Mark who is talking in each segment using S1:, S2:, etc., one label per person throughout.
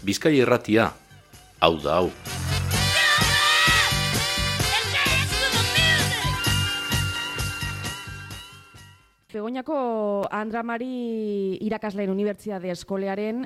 S1: Bizkaia Irratia, hau da hau.
S2: Begoñako Andra Mari irakasleen unibertsitate eskolearen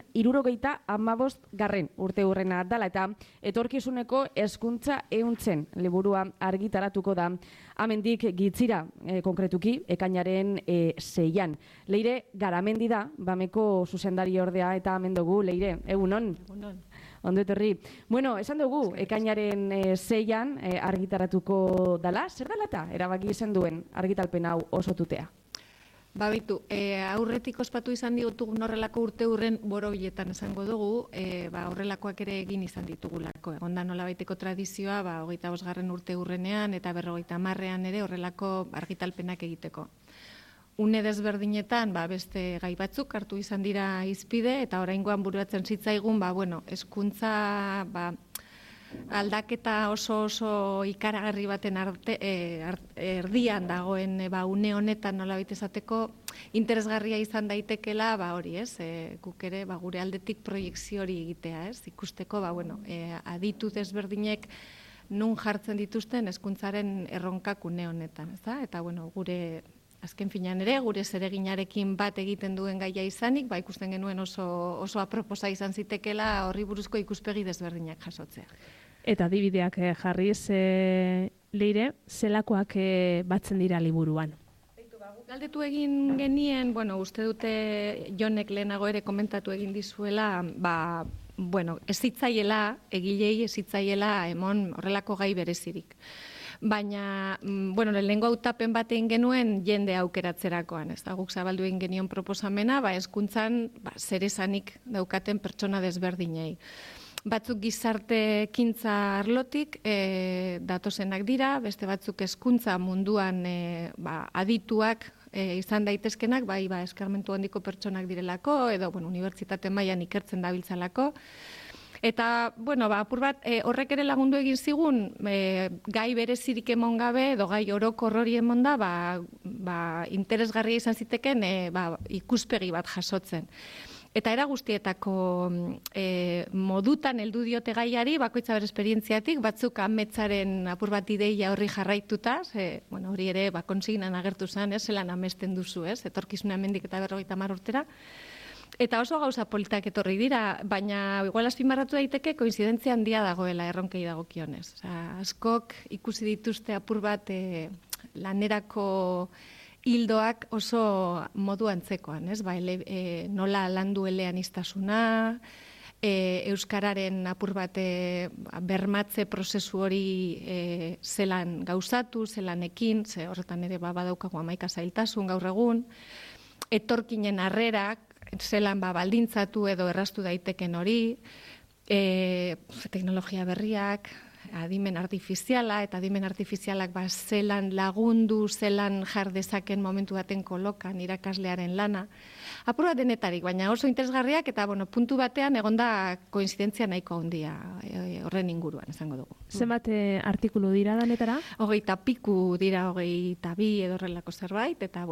S2: 75. urte hurrena dala eta etorkizuneko hezkuntza ehuntzen liburua argitaratuko da. Amendik gitzira, konkretuki, ekainaren 6an. Leire Garamendi da, Bameko zuzendari ordea eta hemen dugu, Leire, egunon?
S3: Egunon.
S2: Ondo etorri. Bueno, esan dugu, ekainaren 6an argitaratuko dala, zer dala eta erabaki izan duen argitalpen hau osotutea?
S3: Bitu, aurretik ospatu izan ditugun horrelako urte hurren borobiletan esango dugu, horrelakoak ere egin izan ditugulako. Egonda nolabaiteko tradizioa, 25. urte hurrenean eta 50. ere horrelako argitalpenak egiteko. Une desberdinetan, beste gai batzuk hartu izan dira hizpide eta oraingoan buruatzen zitzaigun, hezkuntza, aldaketa oso ikaragarri baten erdian dagoen une honetan nolabait esateko interesgarria izan daitekela, hori, guk ere gure aldetik proiekzio hori egitea, ikusteko, aditu desberdinek nun jartzen dituzten hezkuntzaren erronkak une honetan, eta gure azken finean ere, gure zereginarekin bat egiten duen gaia izanik, ikusten genuen oso aproposa izan zitekela horri buruzko ikuspegi desberdinak jasotzea.
S4: Eta adibideak jarriz, Leire, zelakoak batzen dira liburuan?
S3: Galdetu egin genien, uste dute Jonek lehenago ere komentatu egin dizuela, ez zitzaiela, egilei ez zitzaiela emon horrelako gai berezirik. Baina, lehenengo hautapen bat egin genuen jende aukeratzerakoan, guk zabaldu egin genion proposamena, hezkuntzan zeresanik daukaten pertsona desberdinei. Batzuk gizarte ekintza arlotik datozenak dira, beste batzuk hezkuntza munduan adituak izan daitezkenak, eskarmentu handiko pertsonak direlako, edo unibertsitate mailan ikertzen dabiltzalako. Eta, apur bat, horrek ere lagundu egin zigun, gai berezirik emon gabe, edo gai orokor hori emon da, interesgarria izan ziteken ikuspegi bat jasotzen. Eta era guztietako modutan heldu diote gaiari, bakoitza bere esperientziatik, batzuk ametzaren apur bat ideia horri jarraituta, hori ere konsignan agertu zen, zelan amesten duzu, etorkizuna hemendik eta 50 urtera. Eta oso gauza politak etorri dira, baina igual azpimarratu daiteke koinzidentzia handia dagoela erronkei dagokionez. Askok ikusi dituzte apur bat lanerako hildoak oso modu antzekoan, nola landu eleaniztasuna, euskararen apur bat bermatze prozesu hori zelan gauzatu, zelan ekin, horretan ere badaukagu 11 zailtasun gaur egun, etorkinen harrerak, zelan baldintzatu edo erraztu daiteken hori, teknologia berriak, adimen artifiziala, eta adimen artifizialak zelan lagundu, zelan jar dezaken momentu baten kolokan irakaslearen lana. Apur bat denetarik, baina oso interesgarriak eta puntu batean egonda koinzidentzia nahiko handia horren inguruan, esango dugu.
S4: Zenbat artikulu dira danetara?
S3: 20 piku dira, 22 edo horrelako zerbait, eta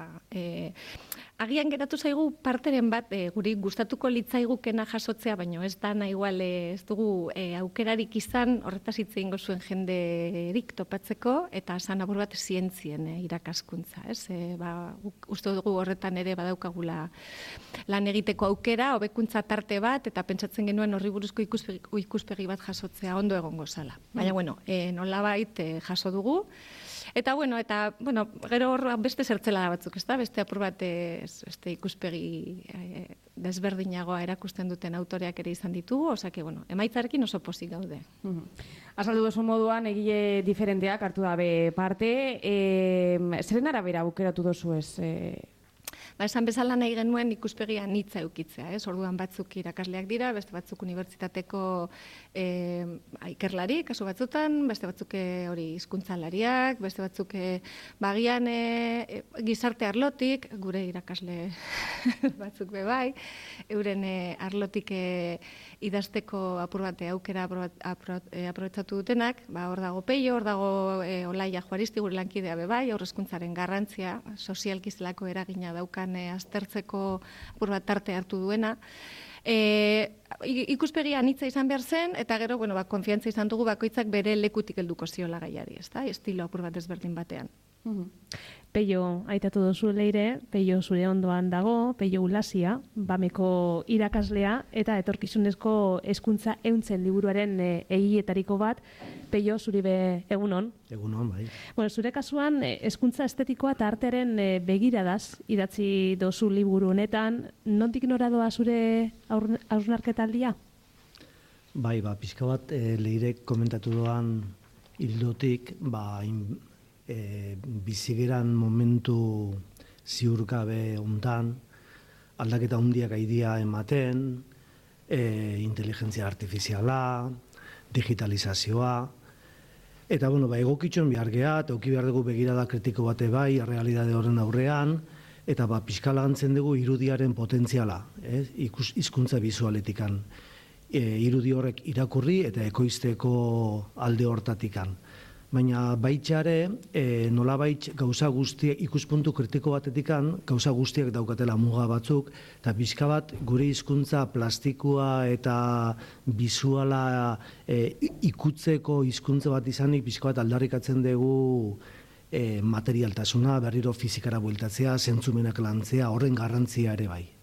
S3: agian geratu zaigu parteren bat guri gustatuko litzaigukena jasotzea, baina ez da igual ez dugu aukerarik izan horretaz hitz egingo zuen jenderik topatzeko eta esan apur bat zientzien irakaskuntza. Uste dugu horretan ere badaukagula lan egiteko aukera, hobekuntza tarte bat eta pentsatzen genuen horri buruzko ikuspegi bat jasotzea ondo egongo zala. Baina nolabait jaso dugu. Eta, gero hor beste zertzela da batzuk, beste apur bat beste ikuspegi desberdinagoa erakusten duten autoreak ere izan ditugu, emaitzarekin oso pozik gaude.
S2: Azaldu duzu moduan, egile diferenteak hartu dabe parte, zeren arabera aukeratu dozu ez?
S3: Esan bezala nahi genuen ikuspegia anitza eukitzea, orduan batzuk irakasleak dira, beste batzuk unibertsitateko ikerlari, kasu batzutan, beste batzuk hori hizkuntzalariak, beste batzuk bagian gizarte arlotik, gure irakasle batzuk bebai, euren arlotik idazteko apur bat aukera aprobetxatu dutenak, hor dago Peio, hor dago Olaia Juaristi, gure lankidea bebai, aurrezkuntzaren garrantzia, sozialki zelako eragina dauka daukan aztertzeko apur bat tarte hartu duena. Ikuspegi anitza izan behar zen, eta gero, konfiantza izan dugu bakoitzak bere lekutik helduko ziola gaiari, ezta? Estilo apur bat ezberdin batean.
S4: Peio, aitatu duzu Leire, Peio zure ondoan dago, Peio Ulasia, Bameko irakaslea, eta etorkizunezko hezkuntza ehuntzen liburuaren egiletariko bat. Peio, zuri egunon.
S5: Egunon, bai.
S4: Zure kasuan, hezkuntza estetikoa eta artearen begiradaz idatzi dozu liburu honetan, nondik nora doa zure hausnarketaldia?
S5: Bai, pixka bat Leirek komentatu doan hildotik, bizigeran momentu ziurgabe hontan, aldaketa handiak aidia ematen, inteligentzia artifiziala, digitalizazioa, eta egokitxon behar geha, eta auki behar dugu begirada kritiko bate bai, realidade horren aurrean, eta pixka lagantzen dugu irudiaren potentziala, hizkuntza bizualetikan. Irudi horrek irakurri eta ekoizteko alde hortatikan. Baina baitxare, nolabait gauza guztiek, ikuspuntu kritiko batetikan, gauza guztiek daukatela muga batzuk, eta pixka bat gure hizkuntza plastikoa eta bizuala ikutzeko hizkuntza bat izanik, pixka bat aldarrikatzen dugu materialtasuna, berriro fizikara bueltatzea, zentzumenak lantzea, horren garrantzia ere bai.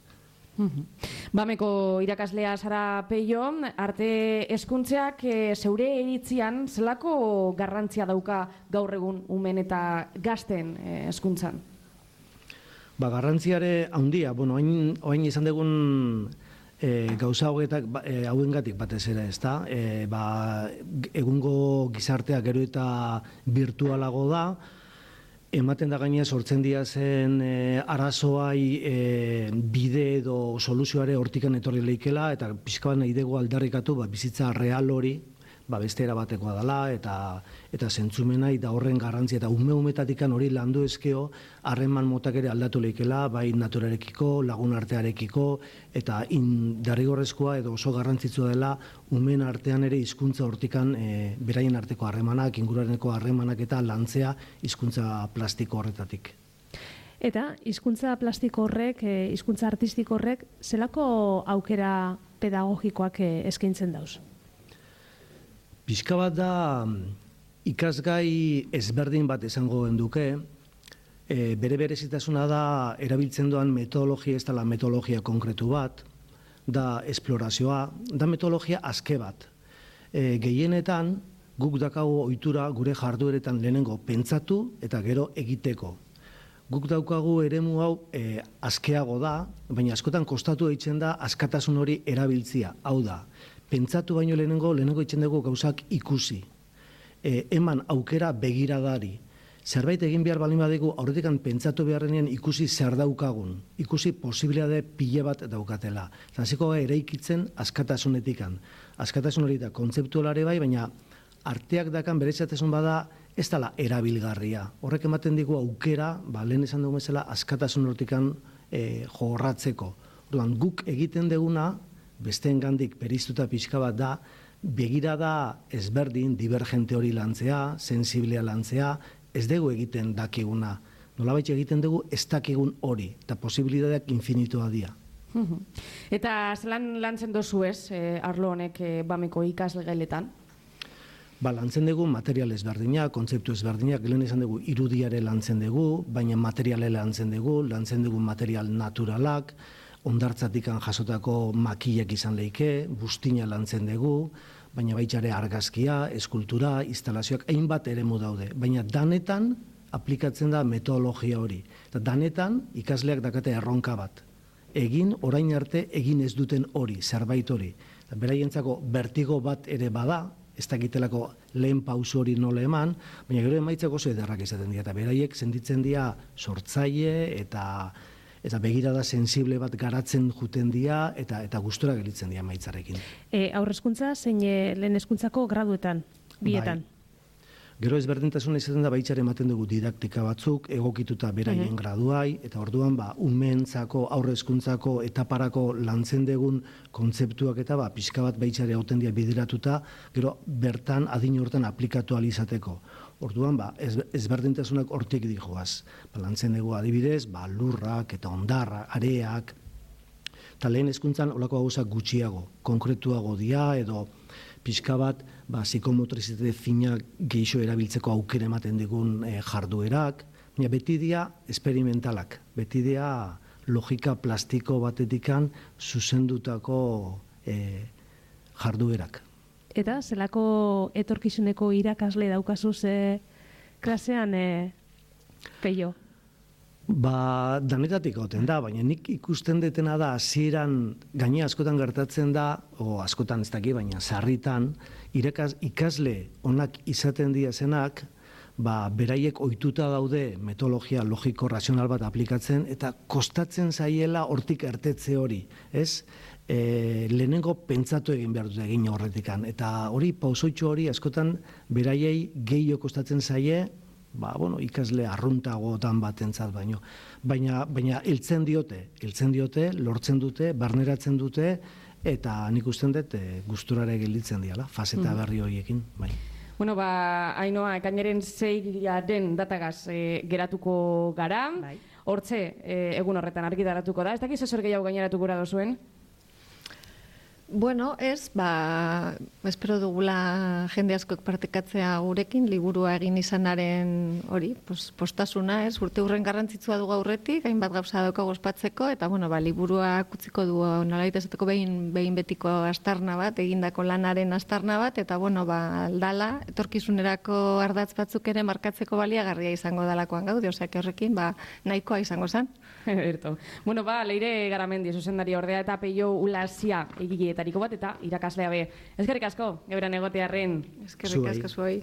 S2: Bameko irakaslea zara Peio, arte hezkuntzeak zeure iritzian zelako garrantzia dauka gaur egun umen eta gazten hezkuntzan?
S5: Garrantziare handia, oain izan dugun gauza hauengatik batez ere, ezta? Egungo gizartea gero eta virtualago da, ematen da gaina sortzen dira zen arazoai bide edo soluzioare hortikan etorri leikela, eta pixka bat nahi dugu aldarrikatu bizitza real hori, beste erabatekoa dela, eta zentzumenai da horren garrantzia, eta ume-umetatikan hori landu ezkeo, harreman motak ere aldatu leikela, bai naturarekiko, lagun artearekiko, eta derrigorrezkoa edo oso garrantzitsua dela, umen artean ere hizkuntza hortikan beraien arteko harremanak, inguruareneko harremanak eta lantzea hizkuntza plastiko horretatik.
S4: Eta hizkuntza plastiko horrek, hizkuntza artistiko horrek, zelako aukera pedagogikoak eskaintzen dauz?
S5: Pixka bat da ikasgai ezberdin bat esango genduke, bere berezitasuna da erabiltzen doan metodologia, ez dela metodologia konkretu bat, da esplorazioa, da metodologia aske bat. Gehienetan guk dakago ohitura gure jardueretan lehenengo pentsatu eta gero egiteko. Guk daukagu eremu hau askeago da, baina askotan kostatu egiten da askatasun hori erabiltzia, hau da. Pentsatu baino lehenengo egiten dugu gauzak ikusi. Eman aukera begiradari. Zerbait egin behar balin badegu, aurretikan pentsatu beharrenean ikusi zer daukagun. Ikusi posibilitate pile bat daukatela. Zasiko eraikitzen askatasunetikan. Askatasun hori da kontzeptualare bai, baina arteak dakan berezatasun bada ez dela erabilgarria. Horrek ematen digu aukera, lehen esan dugu bezala, askatasun hortikan jorratzeko. Guk egiten deguna, besteen gandik periztuta pixka bat da, begirada ezberdin, divergente hori lantzea, sensiblea lantzea, ez dugu egiten dakiguna. Nolabait egiten dugu ez dakigun hori, eta posibilitateak infinitua dira.
S2: Eta zelan lantzen dozu ez, arlo honek Bameko ikasle gailetan?
S5: Lantzen dugu material ezberdinak, kontzeptu ezberdinak, lehen esan dugu irudiare lantzen dugu, baina materiale lantzen dugu material naturalak, ondartzatikan jasotako makilak izan leike, bustina lantzen dugu, baina baitxare argazkia, eskultura, instalazioak, hainbat eremu daude. Baina danetan aplikatzen da metodologia hori. Eta danetan ikasleak dakate erronka bat. Egin, orain arte, egin ez duten hori, zerbait hori. Beraientzako vertigo bat ere bada, ez dakitelako lehen pauso hori nola eman, baina gero emaitzako oso ederrak izaten dira. Eta beraiek sentitzen dira sortzaile eta begirada sensible bat garatzen juten dira eta gustora gelitzen dira maitzarekin.
S4: Haurrezkuntza zein lehen hezkuntzako graduetan, bietan?
S5: Gero ezberdintasuna izaten da baitxare ematen dugu didaktika batzuk, egokituta beraien graduai, eta orduan umentzako, haurrezkuntzako, etaparako lantzen dugun kontzeptuak eta pixka bat baitxare hauten dira bideratuta, gero bertan adin hortan aplikatu alizateko. Orduan, ezberdintasunak hortik dijoaz. Lantzen ego adibidez, lurrak eta ondarra, areak, eta lehen hezkuntzan olako gauzak gutxiago, konkretuago dia, edo pixka bat, psikomotrizitate fina geixo erabiltzeko aukera ematen digun jarduerak, baina beti dia esperimentalak, beti dia logika plastiko batetikan zuzendutako jarduerak.
S4: Eta zelako etorkizuneko irakasle daukazu ze klasean, Peio?
S5: Danetatik goten da, baina nik ikusten detena da hasieran gaine askotan gertatzen da, askotan ez daki, baina sarritan, ikasle onak izaten diazenak, beraiek ohituta daude metodologia logiko razional bat aplikatzen, eta kostatzen zaiela hortik ertetze hori, ez? Lehenengo pentsatu egin behar dute egin horretikan, eta hori pausoitxo hori askotan beraiei gehiago kostatzen zaie, ikasle arruntagotan batentzat baino. Baina heltzen diote, lortzen dute, barneratzen dute, eta nik usten dut gusturare gelditzen diala, faseta berri horiekin, bai.
S2: Bueno, Ainhoa, ekainaren 6 datagaz geratuko gara. Hortze, egun horretan argitaratuko da. Ez dakiz zer gehiago gaineratuko gura dozuen?
S3: Bueno, espero dugula jende askoek partekatzea gurekin, liburua egin izanaren hori, postasuna, urte hurren garrantzitsua dugu aurretik, hainbat gauza daukagu ospatzeko, eta liburua utziko du nolabait esateko behin betiko astarna bat, egindako lanaren astarna bat, eta aldala, etorkizunerako ardatz batzuk ere markatzeko baliagarria izango dalakoan gaude, osea, horrekin nahikoa izango zen.
S2: Berto. Bueno, Leire Garamendi, zuzendari ordea eta Peio Ulasia egietariko bat eta irakaslea be. Eskerrik asko, geuran egotearren.
S3: Eskerrik asko zuei.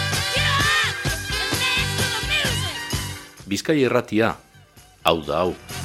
S1: Bizkai Irratia, hau da hau.